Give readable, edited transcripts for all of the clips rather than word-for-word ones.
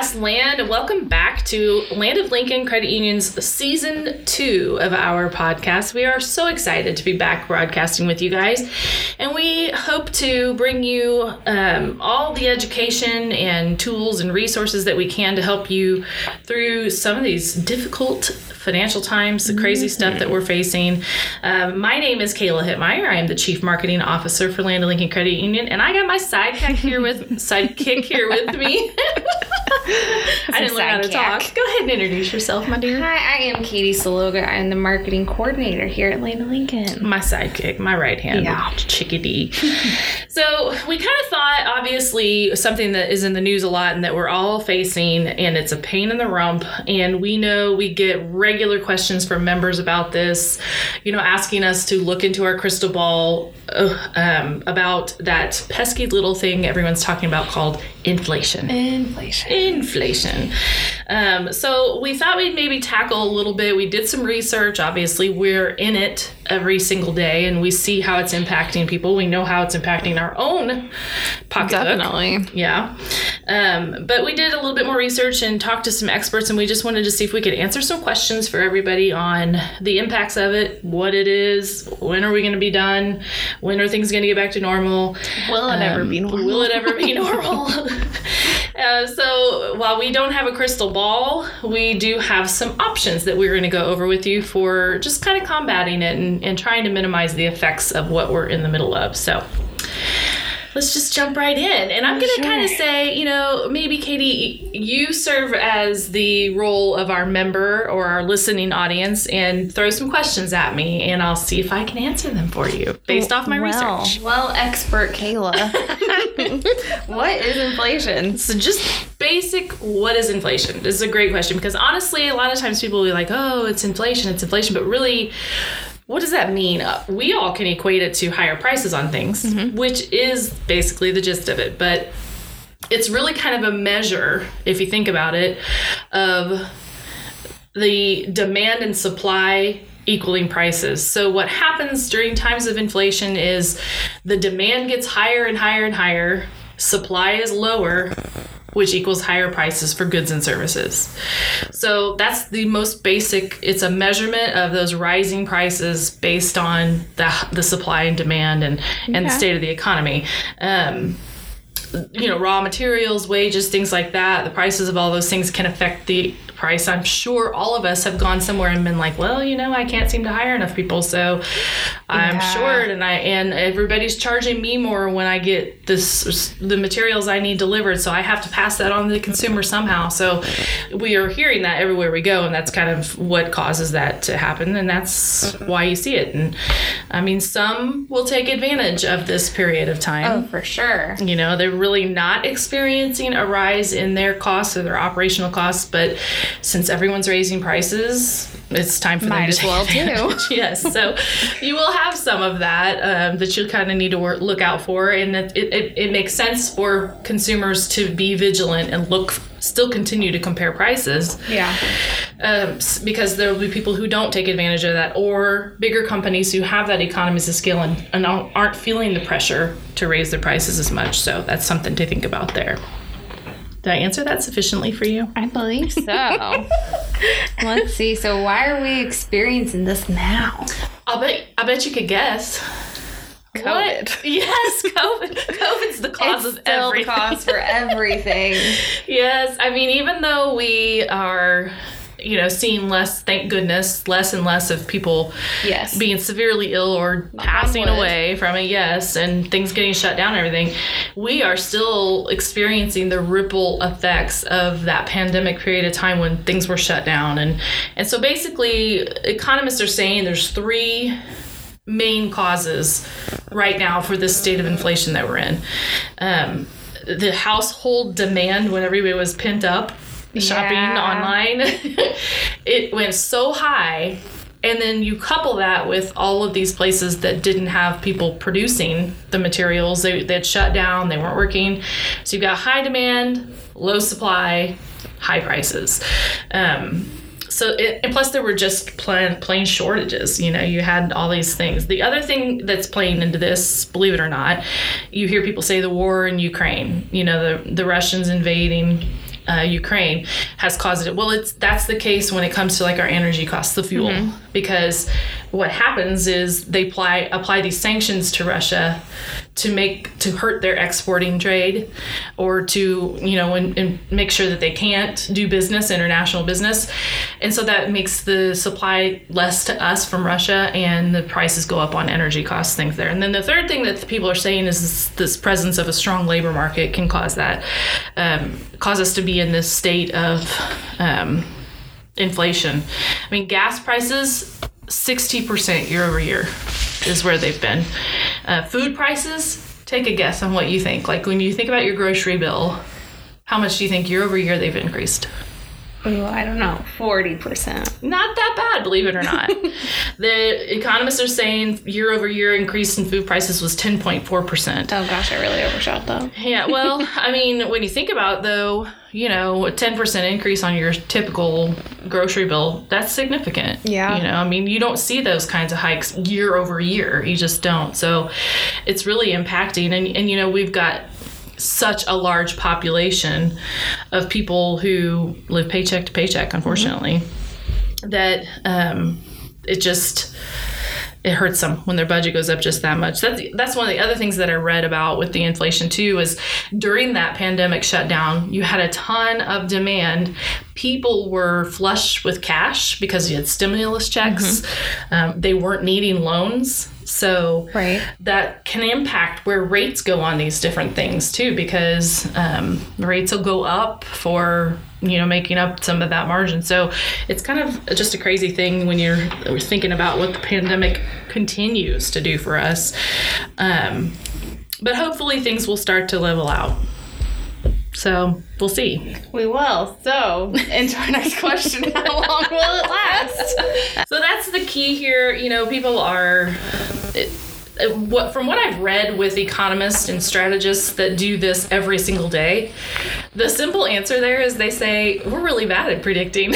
podcast land, and welcome back to Land of Lincoln Credit Union's Season 2 of our podcast. We are so excited to be back broadcasting with you guys, and we hope to bring you all the education and tools and resources that we can to help you through some of these difficult financial times, the crazy stuff that we're facing. My name is Kayla Hittmeyer. I am the Chief Marketing Officer for Land of Lincoln Credit Union, and I got my sidekick here with me. I didn't learn how to talk. Go ahead and introduce yourself, my dear. Hi, I am Katie Saloga. I'm the marketing coordinator here at Land of Lincoln. My sidekick, my right hand, chickadee. So we kind of thought, obviously, something that is in the news a lot and that we're all facing, and it's a pain in the rump. And we know we get regular questions from members about this, asking us to look into our crystal ball about that pesky little thing everyone's talking about called inflation. So we thought we'd maybe tackle a little bit. We did some research. Obviously, we're in it every single day, and we see how it's impacting people. We know how it's impacting our own pocketbook. Definitely. Yeah. But we did a little bit more research and talked to some experts, and we just wanted to see if we could answer some questions for everybody on the impacts of it, what it is, when are we going to be done, when are things going to get back to normal? Will it ever be normal? Will it ever be normal? So while we don't have a crystal ball, we do have some options that we're going to go over with you for just kind of combating it and trying to minimize the effects of what we're in the middle of. So let's just jump right in. And I'm going to kind of say, maybe Katie, you serve as the role of our member or our listening audience and throw some questions at me, and I'll see if I can answer them for you based off my research. Well, expert Kayla. What is inflation? So just basic, what is inflation? This is a great question because honestly, a lot of times people will be like, oh, it's inflation, but really, what does that mean? We all can equate it to higher prices on things, which is basically the gist of it. But it's really kind of a measure, if you think about it, of the demand and supply equaling prices. So what happens during times of inflation is the demand gets higher and higher and higher, supply is lower, which equals higher prices for goods and services. So that's the most basic. It's a measurement of those rising prices based on the supply and demand and the state of the economy. Raw materials, wages, things like that. The prices of all those things can affect the price. I'm sure all of us have gone somewhere and been like, well, I can't seem to hire enough people, so I'm short, and everybody's charging me more when I get the materials I need delivered, so I have to pass that on to the consumer somehow. So we are hearing that everywhere we go, and that's kind of what causes that to happen, and that's why you see it. And I mean, some will take advantage of this period of time. Oh, for sure. They're really not experiencing a rise in their costs or their operational costs, but since everyone's raising prices, it's time for them to take advantage. Yes, so you will have some of that that you kind of need to look out for, and it makes sense for consumers to be vigilant and still continue to compare prices. Yeah. Because there will be people who don't take advantage of that, or bigger companies who have that economies of scale and aren't feeling the pressure to raise their prices as much. So that's something to think about there. Did I answer that sufficiently for you? I believe so. Let's see. So why are we experiencing this now? I bet you could guess. COVID. What? Yes, COVID. COVID's the cause of everything. It's still the cause for everything. Yes. I mean, even though we are, seeing less, thank goodness, less and less of people being severely ill or passing away from it, and things getting shut down and everything, we are still experiencing the ripple effects of that pandemic period of time when things were shut down. And so basically, economists are saying there's 3 main causes right now for this state of inflation that we're in. The household demand, when everybody was pent up shopping online, it went so high. And then you couple that with all of these places that didn't have people producing the materials. They'd shut down, they weren't working. So you've got high demand, low supply, high prices. And plus there were just plain shortages. You had all these things. The other thing that's playing into this, believe it or not, you hear people say the war in Ukraine, the Russians invading Ukraine has caused it. Well, that's the case when it comes to like our energy costs, the fuel, because what happens is they apply these sanctions to Russia to hurt their exporting trade, or to, and make sure that they can't do business, international business. And so that makes the supply less to us from Russia, and the prices go up on energy costs, things there. And then the third thing that the people are saying is this presence of a strong labor market can cause that, cause us to be in this state of inflation. I mean, gas prices, 60% year over year is where they've been. Food prices, take a guess on what you think. Like when you think about your grocery bill, how much do you think year over year they've increased? Ooh, I don't know, 40%. Not that bad, believe it or not. The economists are saying year over year increase in food prices was 10.4%. Oh gosh, I really overshot though. Yeah, well, I mean, when you think about though, a 10% increase on your typical grocery bill, that's significant. Yeah. I mean, you don't see those kinds of hikes year over year. You just don't. So it's really impacting. And we've got such a large population of people who live paycheck to paycheck, unfortunately, that it hurts them when their budget goes up just that much. That's one of the other things that I read about with the inflation too, is during that pandemic shutdown, you had a ton of demand. People were flush with cash because you had stimulus checks. They weren't needing loans. So that can impact where rates go on these different things too, because rates will go up for making up some of that margin. So it's kind of just a crazy thing when you're thinking about what the pandemic continues to do for us. But hopefully things will start to level out. So we'll see. We will. So into our next question, how long will it last? So that's the key here. People are... From what I've read with economists and strategists that do this every single day, the simple answer there is they say, we're really bad at predicting.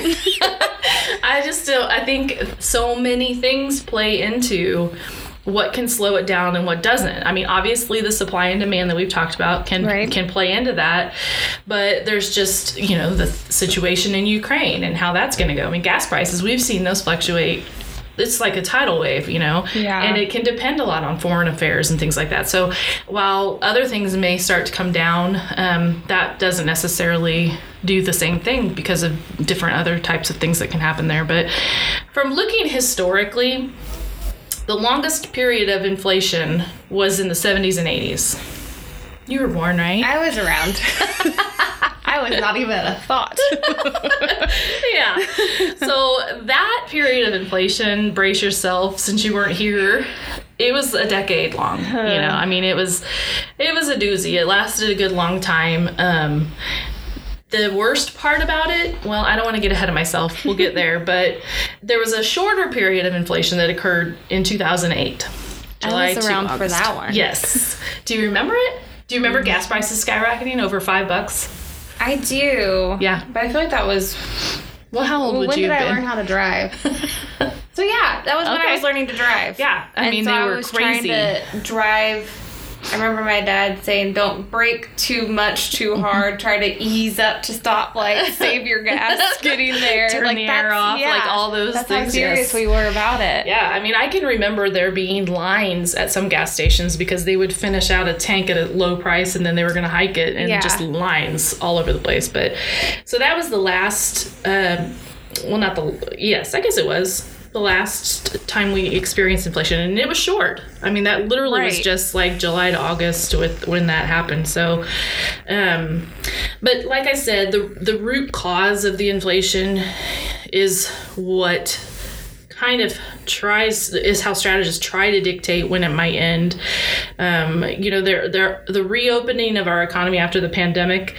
I think so many things play into what can slow it down and what doesn't. I mean, obviously the supply and demand that we've talked about can play into that, but there's just, the situation in Ukraine and how that's going to go. I mean, gas prices, we've seen those fluctuate. It's like a tidal wave, and it can depend a lot on foreign affairs and things like that. So while other things may start to come down, that doesn't necessarily do the same thing because of different other types of things that can happen there. But from looking historically, the longest period of inflation was in the 70s and 80s. You were born, right? I was around. I was not even a thought. Yeah. So that period of inflation, brace yourself, since you weren't here, it was a decade long. I mean, it was a doozy. It lasted a good long time. The worst part about it, well, I don't want to get ahead of myself. We'll get there. But there was a shorter period of inflation that occurred in 2008. I was around for that one. Yes. Do you remember it? Do you remember gas prices skyrocketing over $5? I do. Yeah. But I feel like that was... Well, how old would you have been? When did I learn how to drive? So yeah, that was when I was learning to drive. Yeah. I mean, they were crazy. Trying to drive... I remember my dad saying, don't brake too much too hard. Try to ease up to stoplight. Save your gas getting there. Turn the air off. Yeah, like all those things. That's how serious we were about it. Yeah. I mean, I can remember there being lines at some gas stations because they would finish out a tank at a low price and then they were going to hike it, and just lines all over the place. But so that was the last, I guess it was the last time we experienced inflation, and it was short. I mean, that literally was just like July to August when that happened. So, but like I said, the root cause of the inflation is what kind of is how strategists try to dictate when it might end. The reopening of our economy after the pandemic,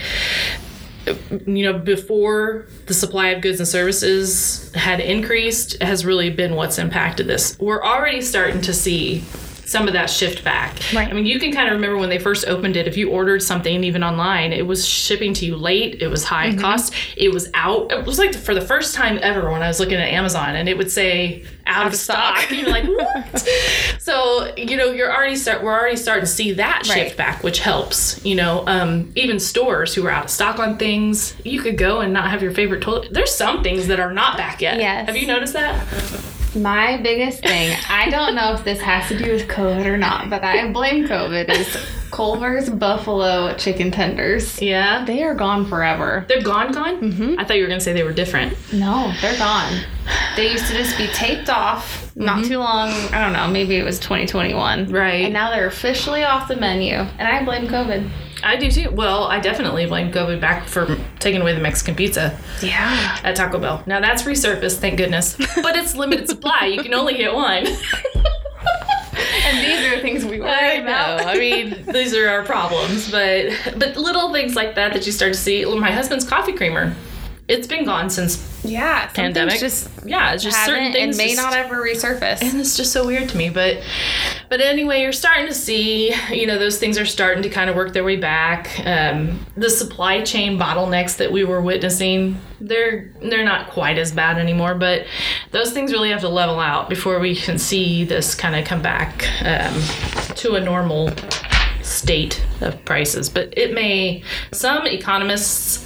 before the supply of goods and services had increased, has really been what's impacted this. We're already starting to see some of that shift back. Right. I mean, you can kind of remember when they first opened it, if you ordered something even online, it was shipping to you late, it was high cost, it was out. It was like for the first time ever when I was looking at Amazon and it would say out of stock. You're like, what? So, we're already starting to see that shift back, which helps. Even stores who are out of stock on things, you could go and not have your favorite toilet. There's some things that are not back yet. Yes. Have you noticed that? My biggest thing, I don't know if this has to do with COVID or not, but I blame COVID, is Culver's Buffalo chicken tenders. Yeah. They are gone forever. They're gone? Mm-hmm. I thought you were going to say they were different. No, they're gone. They used to just be taped off not too long. I don't know, maybe it was 2021. Right. And now they're officially off the menu. And I blame COVID. I do too. Well, I definitely blame COVID back for taking away the Mexican pizza. Yeah. At Taco Bell. Now that's resurfaced, thank goodness. But it's limited supply. You can only get one. And these are the things we worry about. I mean, these are our problems. But little things like that you start to see. My husband's coffee creamer. It's been gone since pandemic. It's just certain things and may not ever resurface. And it's just so weird to me. But anyway, you're starting to see, those things are starting to kind of work their way back. The supply chain bottlenecks that we were witnessing, they're not quite as bad anymore. But those things really have to level out before we can see this kind of come back to a normal state of prices. But some economists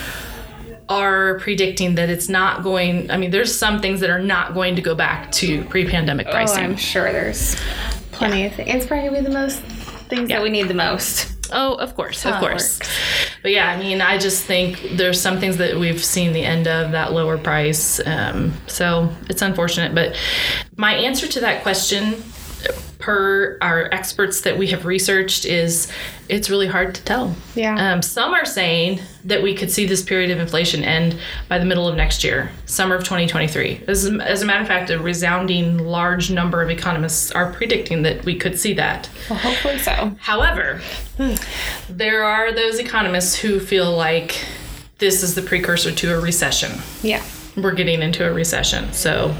are predicting that it's not going, there's some things that are not going to go back to pre-pandemic pricing. Oh, I'm sure there's plenty of things. It's probably going to be the most things that we need the most. Oh, of course. But yeah, I just think there's some things that we've seen the end of that lower price. So it's unfortunate. But my answer to that question, per our experts that we have researched, is it's really hard to tell. Yeah. Some are saying that we could see this period of inflation end by the middle of next year, summer of 2023. As a matter of fact, a resounding large number of economists are predicting that we could see that. Well, hopefully so. However, there are those economists who feel like this is the precursor to a recession. Yeah. We're getting into a recession. So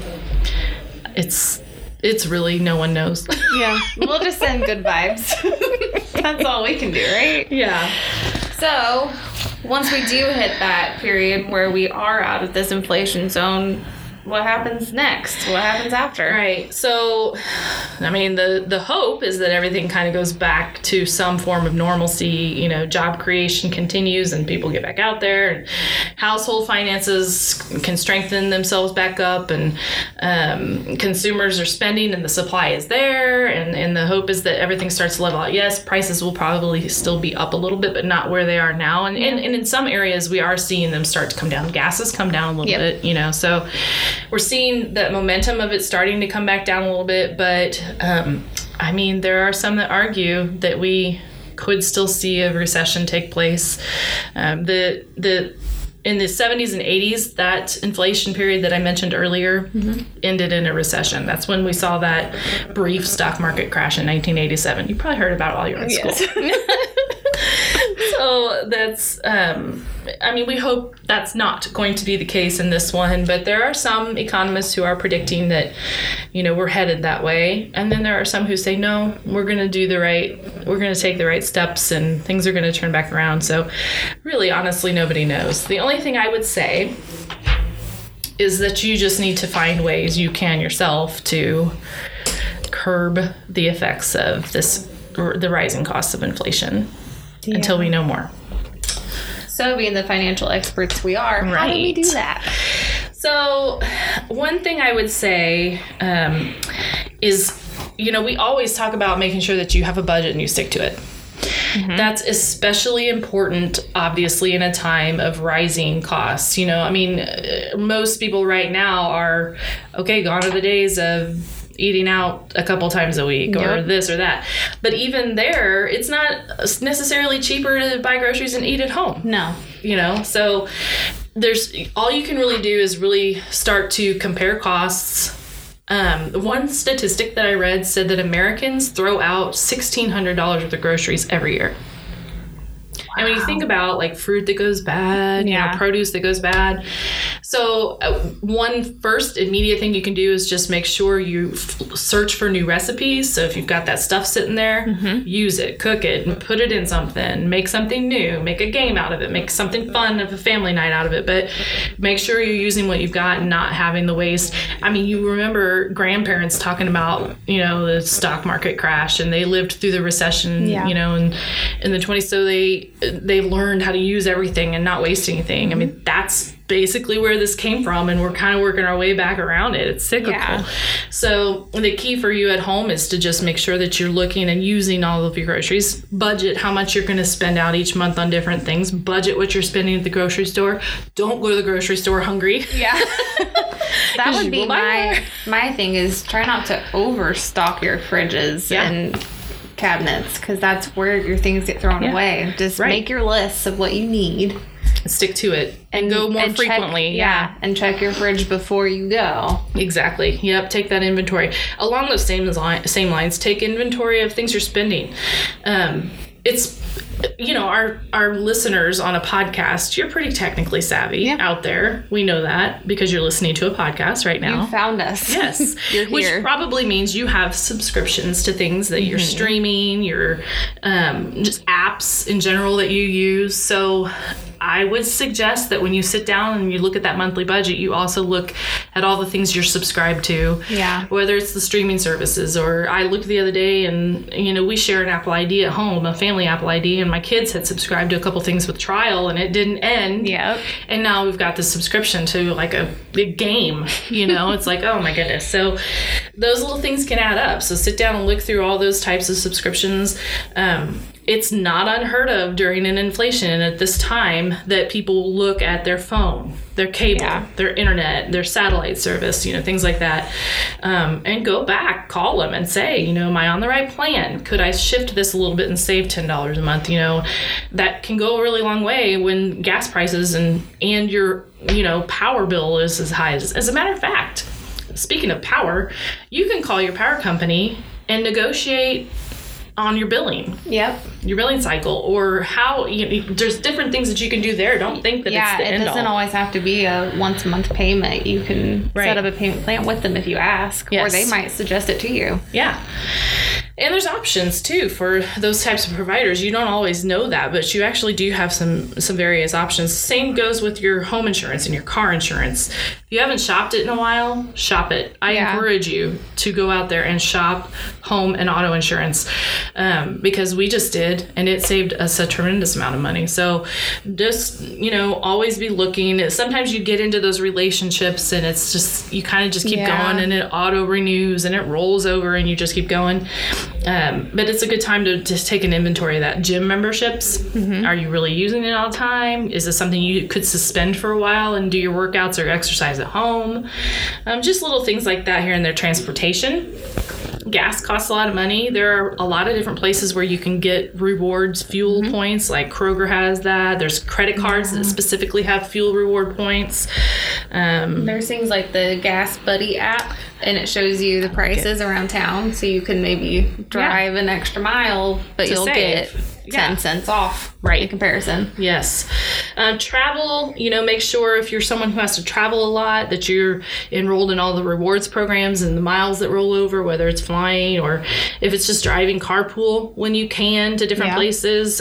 it's really, no one knows. Yeah. We'll just send good vibes. That's all we can do, right? Yeah. So, once we do hit that period where we are out of this inflation zone, what happens next? What happens after? Right. So, the hope is that everything kind of goes back to some form of normalcy. Job creation continues and people get back out there, and household finances can strengthen themselves back up, and consumers are spending and the supply is there, and the hope is that everything starts to level out. Yes, prices will probably still be up a little bit, but not where they are now. And in some areas, we are seeing them start to come down. Gases come down a little bit, so we're seeing that momentum of it starting to come back down a little bit, but there are some that argue that we could still see a recession take place. In the 70s and 80s, that inflation period that I mentioned earlier ended in a recession. That's when we saw that brief stock market crash in 1987. You probably heard about it while you were in school. So that's, we hope that's not going to be the case in this one, but there are some economists who are predicting that, we're headed that way. And then there are some who say, no, we're going to take the right steps and things are going to turn back around. So really, honestly, nobody knows. The only thing I would say is that you just need to find ways you can yourself to curb the effects of the rising costs of inflation. Yeah. Until we know more. So being the financial experts we are, how do we do that? So one thing I would say is, we always talk about making sure that you have a budget and you stick to it. Mm-hmm. That's especially important, obviously, in a time of rising costs. Most people right now are, gone are the days of eating out a couple times a week or this or that. But even there, it's not necessarily cheaper to buy groceries and eat at home. No. So there's all you can really do is really start to compare costs. One statistic that I read said that Americans throw out $1,600 worth of groceries every year. Wow. And when you think about fruit that goes bad, produce that goes bad. So one first immediate thing you can do is just make sure you search for new recipes. So if you've got that stuff sitting there, use it, cook it, put it in something, make something new, make a game out of it, make something fun of a family night out of it. But make sure you're using what you've got and not having the waste. I mean, you remember grandparents talking about, the stock market crash, and they lived through the recession, in the 20s. So they learned how to use everything and not waste anything. I mean, that's basically where this came from, and we're kind of working our way back around it. It's cyclical. Yeah. So the key for you at home is to just make sure that you're looking and using all of your groceries. Budget how much you're going to spend out each month on different things. Budget what you're spending at the grocery store. Don't go to the grocery store hungry. Yeah. That would be my thing, is try not to overstock your fridges and cabinets, because that's where your things get thrown away. Just make your lists of what you need. Stick to it and go more frequently. And check your fridge before you go. Exactly. Yep. Take that inventory. Along those same lines, take inventory of things you're spending. It's, our listeners on a podcast, you're pretty technically savvy out there. We know that because you're listening to a podcast right now. You found us. Yes. You're here. Which probably means you have subscriptions to things that you're streaming, your just apps in general that you use. So I would suggest that when you sit down and you look at that monthly budget, you also look at all the things you're subscribed to. Yeah. Whether it's the streaming services, or I looked the other day and, we share an Apple ID at home, a family Apple ID, and my kids had subscribed to a couple things with trial and it didn't end. Yep. And now we've got this subscription to like a big game, It's like, oh my goodness. So those little things can add up. So sit down and look through all those types of subscriptions. It's not unheard of during an inflation at this time that people look at their phone, their cable, their internet, their satellite service, things like that, and go back, call them and say, am I on the right plan? Could I shift this a little bit and save $10 a month? That can go a really long way when gas prices and your, power bill is as high as a matter of fact. Speaking of power, you can call your power company and negotiate on your billing. Yep. Your billing cycle, or how there's different things that you can do there. Don't think that it's the end all. It doesn't always have to be a once a month payment. You can set up a payment plan with them if you ask, or they might suggest it to you. Yeah. And there's options too for those types of providers. You don't always know that, but you actually do have some various options. Same goes with your home insurance and your car insurance. If you haven't shopped it in a while, shop it. I encourage you to go out there and shop home and auto insurance, because we just did, and it saved us a tremendous amount of money. So just, always be looking. Sometimes you get into those relationships and it's just, you kind of just keep going, and it auto renews and it rolls over and you just keep going. But it's a good time to just take an inventory of that. Gym memberships, are you really using it all the time? Is this something you could suspend for a while and do your workouts or exercise at home? Just little things like that here and there. Transportation. Gas costs a lot of money. There are a lot of different places where you can get rewards, fuel points, like Kroger has that. There's credit cards that specifically have fuel reward points. There's things like the Gas Buddy app, and it shows you the prices around town, so you can maybe drive an extra mile, but you'll get 10 cents off in comparison. Yes. Travel, make sure if you're someone who has to travel a lot that you're enrolled in all the rewards programs and the miles that roll over, whether it's flying or if it's just driving, carpool when you can to different places.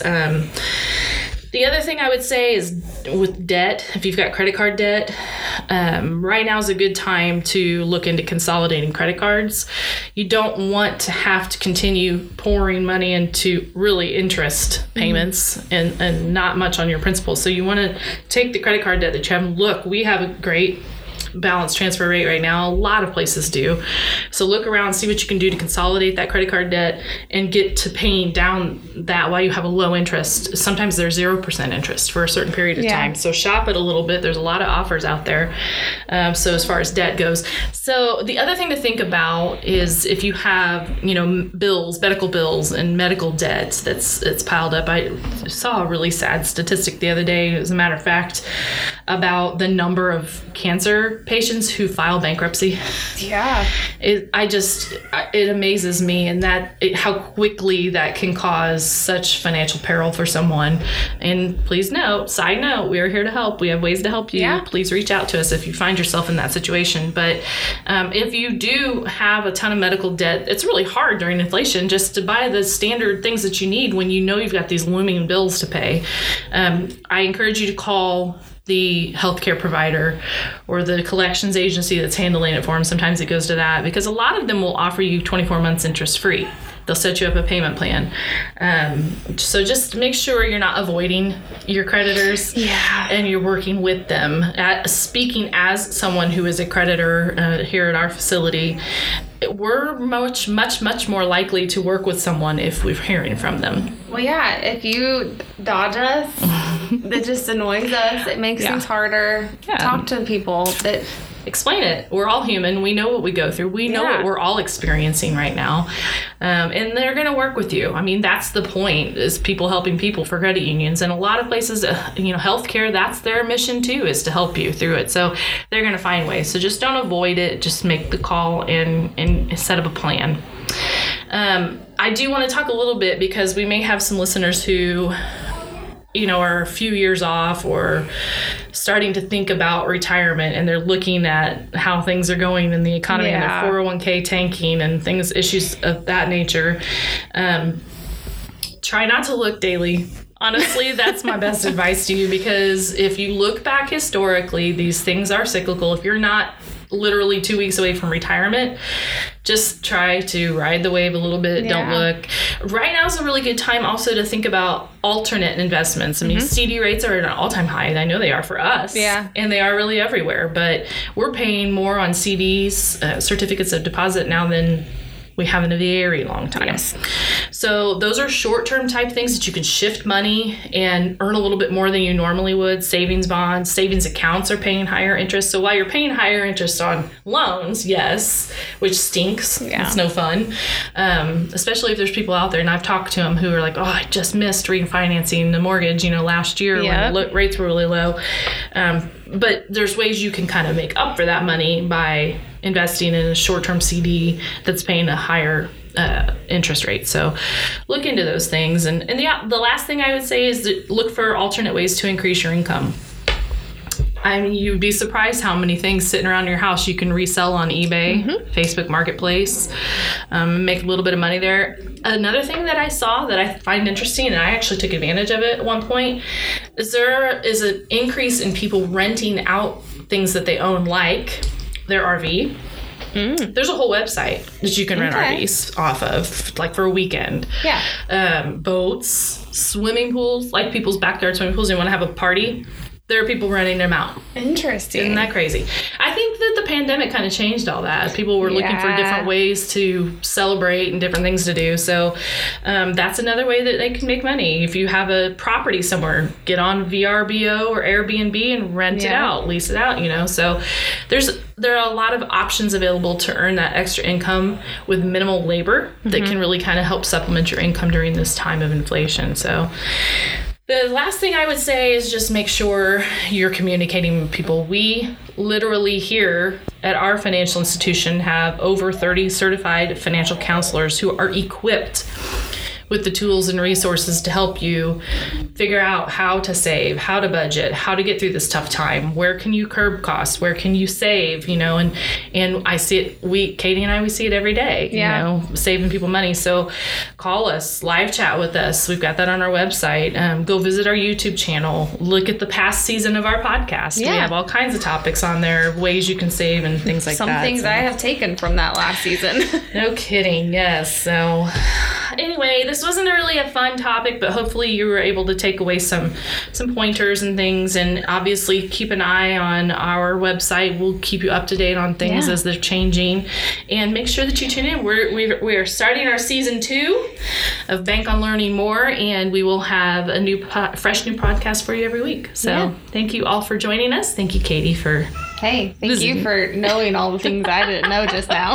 The other thing I would say is with debt, if you've got credit card debt, right now is a good time to look into consolidating credit cards. You don't want to have to continue pouring money into really interest payments and not much on your principal. So you want to take the credit card debt that you have and look, we have a great balance transfer rate right now. A lot of places do. So look around, see what you can do to consolidate that credit card debt and get to paying down that while you have a low interest. Sometimes there's 0% interest for a certain period of time. So shop it a little bit. There's a lot of offers out there. So as far as debt goes. So the other thing to think about is if you have, bills, medical bills and medical debt that's piled up. I saw a really sad statistic the other day, as a matter of fact, about the number of cancer patients who file bankruptcy. Yeah. It amazes me, and how quickly that can cause such financial peril for someone. And please note, side note, we are here to help. We have ways to help you. Yeah. Please reach out to us if you find yourself in that situation. But if you do have a ton of medical debt, it's really hard during inflation just to buy the standard things that you need when you know you've got these looming bills to pay. I encourage you to call the healthcare provider or the collections agency that's handling it for them. Sometimes it goes to that, because a lot of them will offer you 24 months interest free. They'll set you up a payment plan. So just make sure you're not avoiding your creditors, and you're working with them. Speaking as someone who is a creditor here at our facility, we're much more likely to work with someone if we're hearing from them. Well, yeah, if you dodge us, that just annoys us. It makes things harder. Yeah. Talk to people that... Explain it. We're all human. We know what we go through. We know what we're all experiencing right now. And they're going to work with you. I mean, that's the point, is people helping people for credit unions. And a lot of places, healthcare, that's their mission too, is to help you through it. So they're going to find ways. So just don't avoid it. Just make the call and set up a plan. I do want to talk a little bit, because we may have some listeners who are a few years off or starting to think about retirement, and they're looking at how things are going in the economy and their 401k tanking and issues of that nature. Try not to look daily. Honestly, that's my best advice to you, because if you look back historically, these things are cyclical. If you're not literally 2 weeks away from retirement, just try to ride the wave a little bit. Don't look. Right now is a really good time also to think about alternate investments. I mean, CD rates are at an all-time high, and I know they are for us. Yeah. And they are really everywhere. But we're paying more on CDs, certificates of deposit now, than we have in a very long time. Yes. So those are short-term type things that you can shift money and earn a little bit more than you normally would. Savings bonds, savings accounts are paying higher interest. So while you're paying higher interest on loans, yes, which stinks. Yeah. It's no fun. Especially if there's people out there, and I've talked to them who are like, oh, I just missed refinancing the mortgage, last year when rates were really low. But there's ways you can kind of make up for that money by investing in a short-term CD that's paying a higher interest rate. So look into those things. And the last thing I would say is look for alternate ways to increase your income. I mean, you'd be surprised how many things sitting around your house you can resell on eBay, Facebook Marketplace, make a little bit of money there. Another thing that I saw that I find interesting, and I actually took advantage of it at one point, is there is an increase in people renting out things that they own, like their RV. There's a whole website that you can rent RVs off of, like for a weekend. Yeah. Boats, swimming pools, like people's backyard swimming pools. You want to have a party? There are people renting them out. Interesting. Isn't that crazy? I think that the pandemic kind of changed all that. People were looking for different ways to celebrate and different things to do. So that's another way that they can make money. If you have a property somewhere, get on VRBO or Airbnb and rent it out, lease it out, So there are a lot of options available to earn that extra income with minimal labor that can really kind of help supplement your income during this time of inflation. So the last thing I would say is just make sure you're communicating with people. We literally here at our financial institution have over 30 certified financial counselors who are equipped with the tools and resources to help you figure out how to save, how to budget, how to get through this tough time. Where can you curb costs? Where can you save? And I see it. Katie and I, we see it every day. Saving people money. So call us, live chat with us. We've got that on our website. Go visit our YouTube channel. Look at the past season of our podcast. Yeah. We have all kinds of topics on there, ways you can save and things like that. Some things I have taken from that last season. No kidding. Yes. So anyway, this wasn't really a fun topic, but hopefully you were able to take away some pointers and things. And obviously keep an eye on our website. We'll keep you up to date on things as they're changing, and make sure that you tune in. We are starting our season 2 of Bank on Learning More, and we will have a fresh new podcast for you every week. So thank you all for joining us. Thank you, Katie, for thank you for knowing all the things I didn't know just now.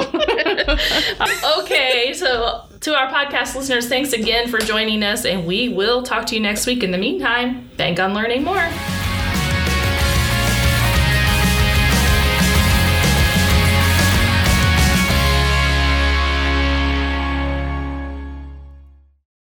Okay, so to our podcast listeners, thanks again for joining us, and we will talk to you next week. In the meantime, bank on learning more.